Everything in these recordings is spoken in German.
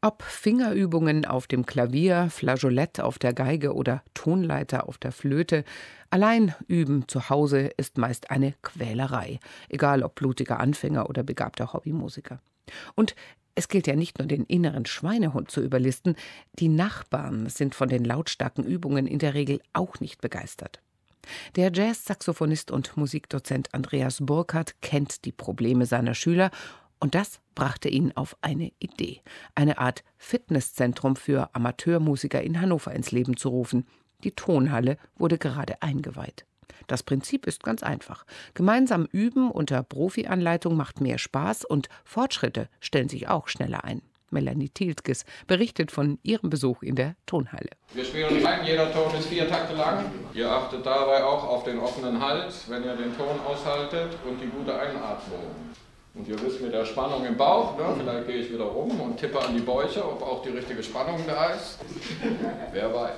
Ob Fingerübungen auf dem Klavier, Flageolett auf der Geige oder Tonleiter auf der Flöte, allein üben zu Hause ist meist eine Quälerei, egal ob blutiger Anfänger oder begabter Hobbymusiker. Und es gilt ja nicht nur, den inneren Schweinehund zu überlisten, die Nachbarn sind von den lautstarken Übungen in der Regel auch nicht begeistert. Der Jazz-Saxophonist und Musikdozent Andreas Burkhardt kennt die Probleme seiner Schüler und das brachte ihn auf eine Idee, eine Art Fitnesszentrum für Amateurmusiker in Hannover ins Leben zu rufen. Die Tonhalle wurde gerade eingeweiht. Das Prinzip ist ganz einfach. Gemeinsam üben unter Profi-Anleitung macht mehr Spaß und Fortschritte stellen sich auch schneller ein. Melanie Tiltges berichtet von ihrem Besuch in der Tonhalle. Wir spielen rein, jeder Ton ist 4 Takte lang. Ihr achtet dabei auch auf den offenen Hals, wenn ihr den Ton aushaltet und die gute Einatmung. Und ihr wisst mit der Spannung im Bauch, ne, vielleicht gehe ich wieder rum und tippe an die Bäuche, ob auch die richtige Spannung da ist. Wer weiß.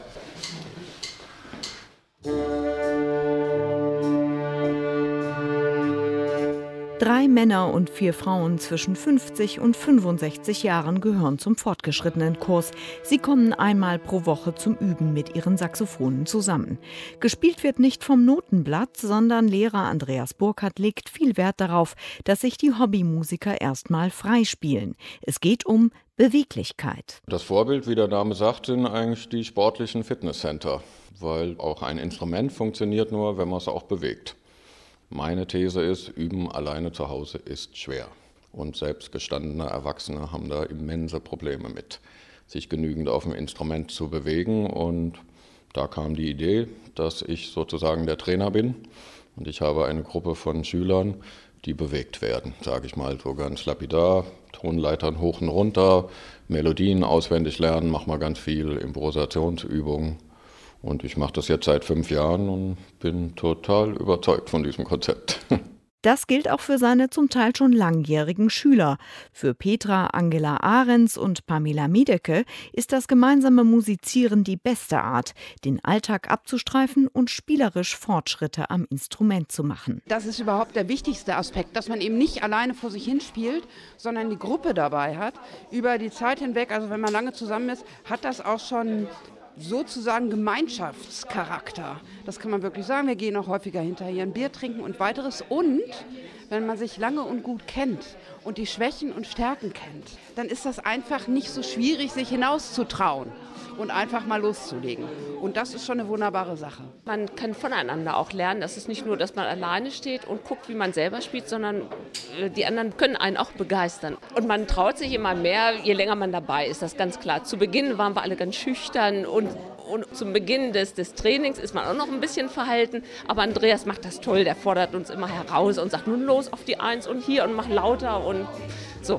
Drei Männer und 4 Frauen zwischen 50 und 65 Jahren gehören zum fortgeschrittenen Kurs. Sie kommen einmal pro Woche zum Üben mit ihren Saxophonen zusammen. Gespielt wird nicht vom Notenblatt, sondern Lehrer Andreas Burkhardt legt viel Wert darauf, dass sich die Hobbymusiker erstmal frei spielen. Es geht um Beweglichkeit. Das Vorbild, wie der Name sagt, sind eigentlich die sportlichen Fitnesscenter, weil auch ein Instrument funktioniert nur, wenn man es auch bewegt. Meine These ist, Üben alleine zu Hause ist schwer. Und selbst gestandene Erwachsene haben da immense Probleme mit, sich genügend auf dem Instrument zu bewegen. Und da kam die Idee, dass ich sozusagen der Trainer bin. Und ich habe eine Gruppe von Schülern, die bewegt werden, sage ich mal so ganz lapidar. Tonleitern hoch und runter, Melodien auswendig lernen, mache mal ganz viel Improvisationsübungen. Und ich mache das jetzt seit 5 Jahren und bin total überzeugt von diesem Konzept. Das gilt auch für seine zum Teil schon langjährigen Schüler. Für Petra Angela Ahrens und Pamela Miedecke ist das gemeinsame Musizieren die beste Art, den Alltag abzustreifen und spielerisch Fortschritte am Instrument zu machen. Das ist überhaupt der wichtigste Aspekt, dass man eben nicht alleine vor sich hin spielt, sondern die Gruppe dabei hat. Über die Zeit hinweg, also wenn man lange zusammen ist, hat das auch schon sozusagen Gemeinschaftscharakter. Das kann man wirklich sagen. Wir gehen auch häufiger hinterher ein Bier trinken und weiteres. Und wenn man sich lange und gut kennt und die Schwächen und Stärken kennt, dann ist das einfach nicht so schwierig, sich hinauszutrauen und einfach mal loszulegen. Und das ist schon eine wunderbare Sache. Man kann voneinander auch lernen. Das ist nicht nur, dass man alleine steht und guckt, wie man selber spielt, sondern die anderen können einen auch begeistern. Und man traut sich immer mehr, je länger man dabei ist, das ist ganz klar. Zu Beginn waren wir alle ganz schüchtern und zum Beginn des Trainings ist man auch noch ein bisschen verhalten. Aber Andreas macht das toll, der fordert uns immer heraus und sagt, nun los auf die 1 und hier und mach lauter und so.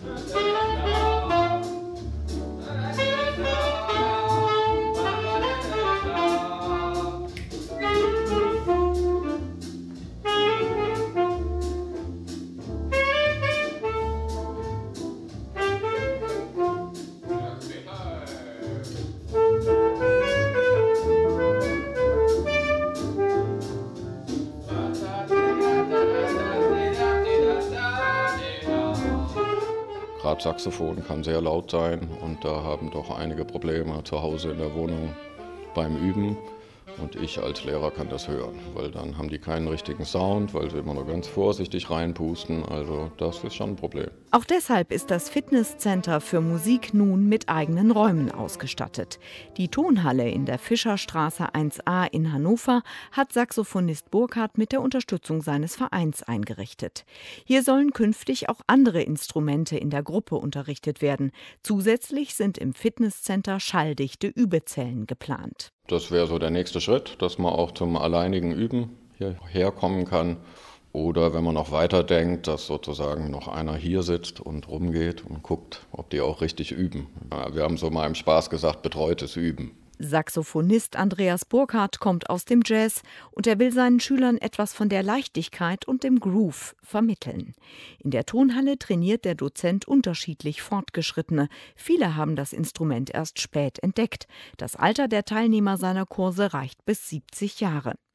Gerade Saxophon kann sehr laut sein und da haben doch einige Probleme zu Hause in der Wohnung beim Üben. Und ich als Lehrer kann das hören, weil dann haben die keinen richtigen Sound, weil sie immer nur ganz vorsichtig reinpusten. Also das ist schon ein Problem. Auch deshalb ist das Fitnesscenter für Musik nun mit eigenen Räumen ausgestattet. Die Tonhalle in der Fischerstraße 1a in Hannover hat Saxophonist Burkhardt mit der Unterstützung seines Vereins eingerichtet. Hier sollen künftig auch andere Instrumente in der Gruppe unterrichtet werden. Zusätzlich sind im Fitnesscenter schalldichte Übezellen geplant. Das wäre so der nächste Schritt, dass man auch zum alleinigen Üben hierher kommen kann. Oder wenn man noch weiter denkt, dass sozusagen noch einer hier sitzt und rumgeht und guckt, ob die auch richtig üben. Wir haben so mal im Spaß gesagt, betreutes Üben. Saxophonist Andreas Burkhardt kommt aus dem Jazz und er will seinen Schülern etwas von der Leichtigkeit und dem Groove vermitteln. In der Tonhalle trainiert der Dozent unterschiedlich Fortgeschrittene. Viele haben das Instrument erst spät entdeckt. Das Alter der Teilnehmer seiner Kurse reicht bis 70 Jahre.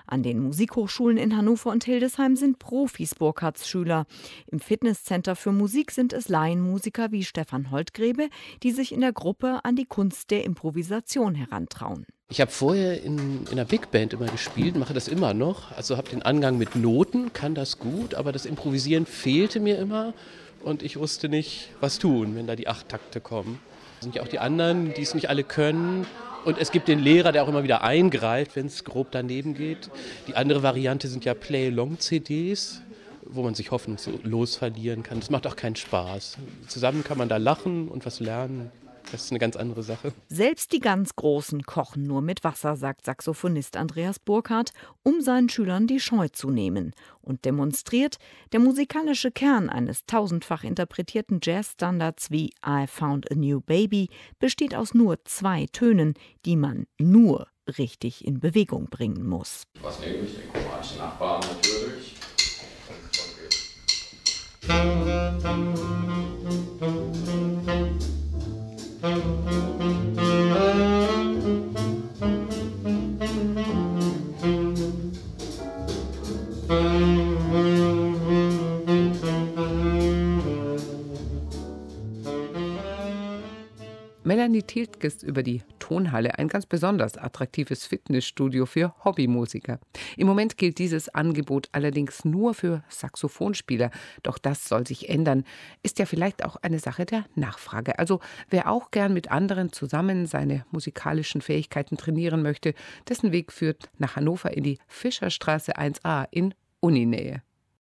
An den Musikhochschulen in Hannover und Hildesheim sind Profis Burkhards Schüler. Im Fitnesscenter für Musik sind es Laienmusiker wie Stefan Holtgrebe, die sich in der Gruppe an die Kunst der Improvisation herantrauen. Ich habe vorher in einer Big Band immer gespielt, mache das immer noch. Also habe den Angang mit Noten, kann das gut, aber das Improvisieren fehlte mir immer. Und ich wusste nicht, was tun, wenn da die 8 Takte kommen. Es sind ja auch die anderen, die es nicht alle können. Und es gibt den Lehrer, der auch immer wieder eingreift, wenn es grob daneben geht. Die andere Variante sind ja Play-Along-CDs, wo man sich hoffnungslos verlieren kann. Das macht auch keinen Spaß. Zusammen kann man da lachen und was lernen. Das ist eine ganz andere Sache. Selbst die ganz Großen kochen nur mit Wasser, sagt Saxophonist Andreas Burkhardt, um seinen Schülern die Scheu zu nehmen. Und demonstriert, der musikalische Kern eines tausendfach interpretierten Jazzstandards wie I Found a New Baby besteht aus nur 2 Tönen, die man nur richtig in Bewegung bringen muss. Was nehme ich? Den kroatischen Nachbarn natürlich. Melanie Tiltke ist über die Tonhalle ein ganz besonders attraktives Fitnessstudio für Hobbymusiker. Im Moment gilt dieses Angebot allerdings nur für Saxophonspieler. Doch das soll sich ändern. Ist ja vielleicht auch eine Sache der Nachfrage. Also wer auch gern mit anderen zusammen seine musikalischen Fähigkeiten trainieren möchte, dessen Weg führt nach Hannover in die Fischerstraße 1a in Uninähe.